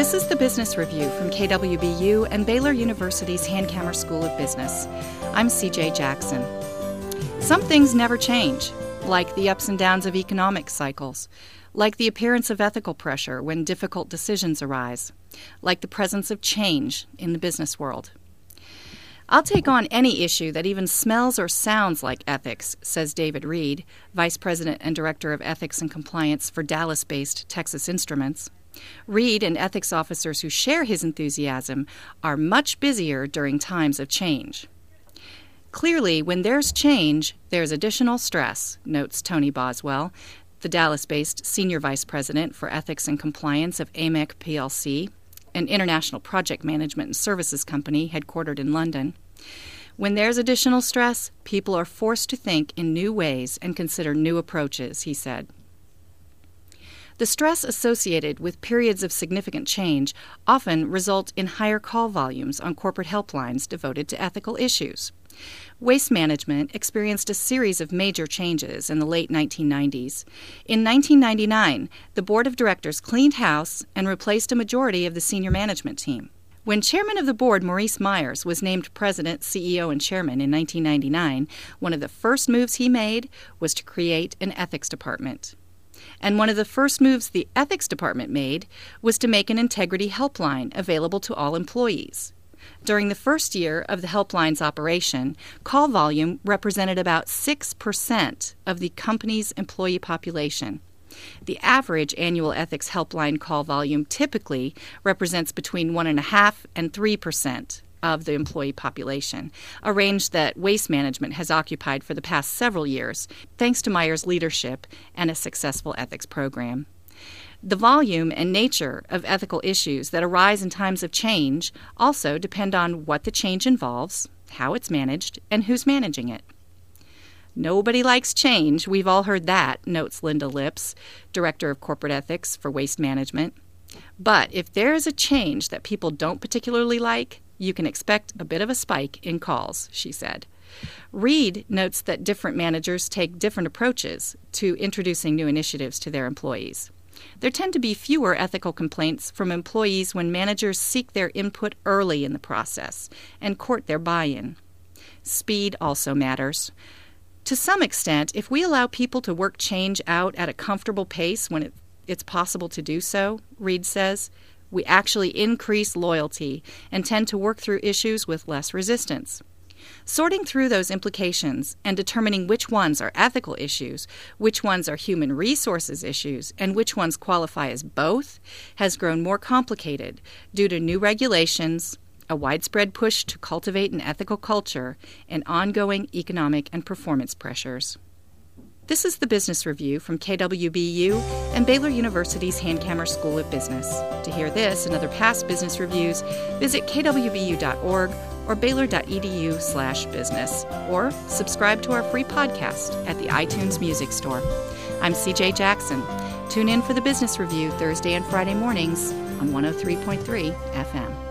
This is the Business Review from KWBU and Baylor University's Hankamer School of Business. I'm CJ Jackson. Some things never change, like the ups and downs of economic cycles, like the appearance of ethical pressure when difficult decisions arise, like the presence of change in the business world. I'll take on any issue that even smells or sounds like ethics, says David Reed, Vice President and Director of Ethics and Compliance for Dallas-based Texas Instruments. Reed and ethics officers who share his enthusiasm are much busier during times of change. Clearly, when there's change, there's additional stress, notes Tony Boswell, the Dallas-based Senior Vice President for Ethics and Compliance of AMEC plc, an international project management and services company headquartered in London. When there's additional stress, people are forced to think in new ways and consider new approaches, he said. The stress associated with periods of significant change often result in higher call volumes on corporate helplines devoted to ethical issues. Waste management experienced a series of major changes in the late 1990s. In 1999, the board of directors cleaned house and replaced a majority of the senior management team. When chairman of the board, Maurice Myers, was named president, CEO, and chairman in 1999, one of the first moves he made was to create an ethics department. And one of the first moves the ethics department made was to make an integrity helpline available to all employees. During the first year of the helpline's operation, call volume represented about 6% of the company's employee population. The average annual ethics helpline call volume typically represents between 1.5% and 3% of the employee population, a range that Waste Management has occupied for the past several years, thanks to Myers' leadership and a successful ethics program. The volume and nature of ethical issues that arise in times of change also depend on what the change involves, how it's managed, and who's managing it. Nobody likes change, we've all heard that, notes Linda Lips, Director of Corporate Ethics for Waste Management. But if there is a change that people don't particularly like, you can expect a bit of a spike in calls, she said. Reed notes that different managers take different approaches to introducing new initiatives to their employees. There tend to be fewer ethical complaints from employees when managers seek their input early in the process and court their buy-in. Speed also matters. To some extent, if we allow people to work change out at a comfortable pace when it's possible to do so, Reed says, we actually increase loyalty and tend to work through issues with less resistance. Sorting through those implications and determining which ones are ethical issues, which ones are human resources issues, and which ones qualify as both has grown more complicated due to new regulations, a widespread push to cultivate an ethical culture, and ongoing economic and performance pressures. This is the Business Review from KWBU and Baylor University's Hankamer School of Business. To hear this and other past business reviews, visit kwbu.org or baylor.edu/business, or subscribe to our free podcast at the iTunes Music Store. I'm CJ Jackson. Tune in for the Business Review Thursday and Friday mornings on 103.3 FM.